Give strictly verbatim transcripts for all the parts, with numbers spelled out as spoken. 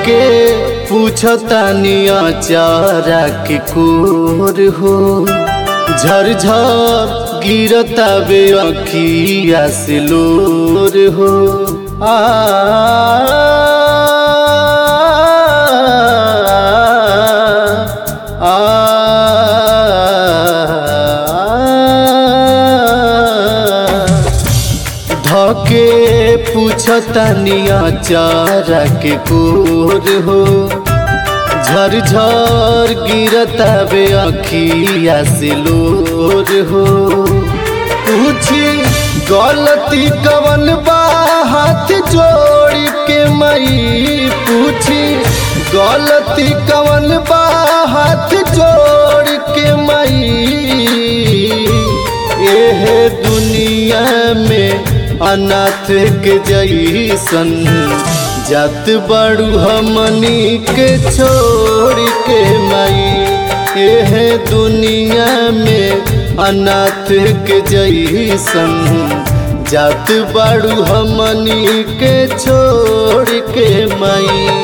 धके पूछतानी अचारा के कोर हो झरझर गिरता बे अखिया से लोर हो आ, आ, धके पूछतानी अचारा के कोर हो झरझर गिरता बे अखिया से लोर हो पूछी गलती कवन बा हाथ जोड़ के मई पूछी गलती कवन बा हाथ जोड़ के मई एह दुनिया में अनाथ के जैसन जात बड़ू हमनी के छोड़ के मई एह दुनिया में अनाथ के जैसन जात बड़ू हमनी के छोड़ के मई।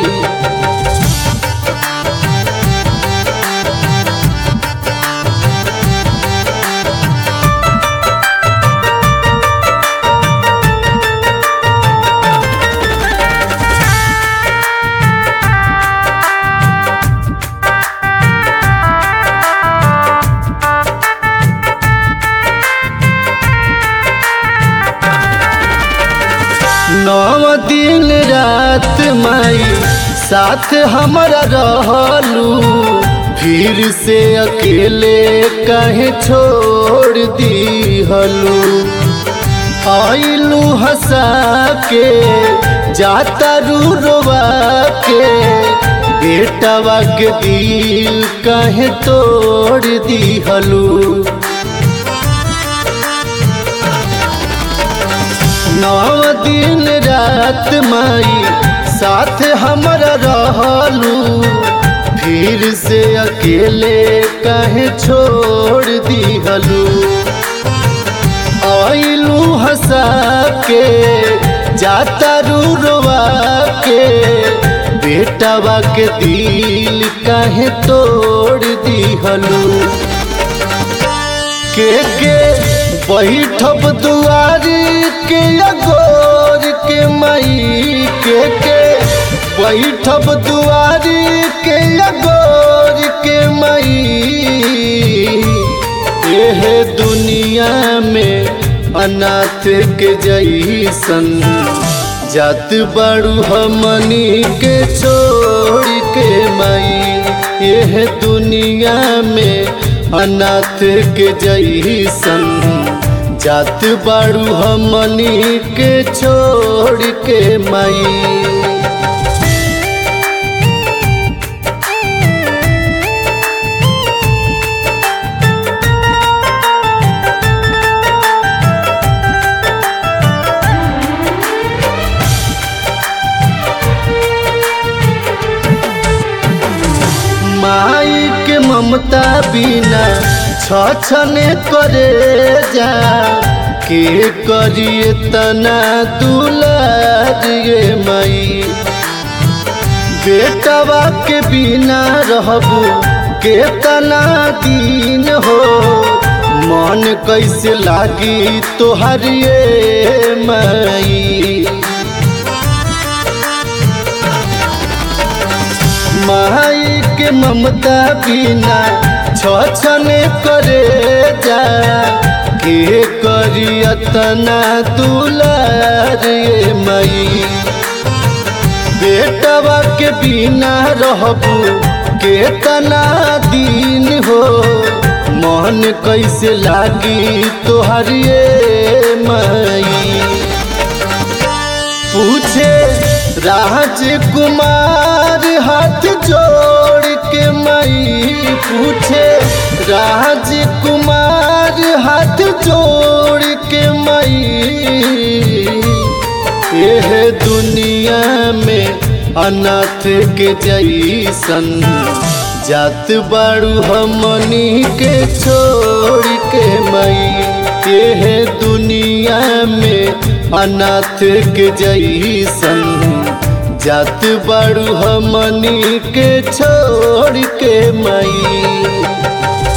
नौ दिन रात माई साथ हमारा रहलू फिर से अकेले कहे छोड़ दीहलू आइलू हंसा के जाता रू रोवा के बेटवा के दिल कहे तोड़ दीहलू नौ दिन रात माई साथ हमारा रहलू फिर से अकेले कहे छोड़ दीहलू आइलू हंसा के जाता रू रोवा के बेटवा के दिल कहे तोड़ दीहलू के के बैठब दुआरी के अगोर के मई के के बैठब दुआरी के अगोर के मई एह दुनिया में अनाथ के जैसन जात बड़ू हमनी के छोड़ के मई एह दुनिया में अनाथ के जैसन जात बड़ू हमनी के छोड़ के मई। माई के ममता बिना छछने करे जा के करिए तना दुलारिए मई बेटवा के बिना रहबू के तना दिन हो मन कैसे लागी तोहरिए मई माई के ममता बिना छछने करे जा के करियतना दुलारिए मई बेटवा के बिना रहबू के तना दिन हो मन कैसे लागी तोहरिए मई पूछे राजकुमार हाथ जोड़ के मई पूछे राजकुमार हाथ जोड़ के मई यह दुनिया में अनाथ के जैसन जात बाड़ू हमनी के छोड़ के मई यह दुनिया में अनाथ के जैसन जात बाड़ू हमनी के छोड़ के माई।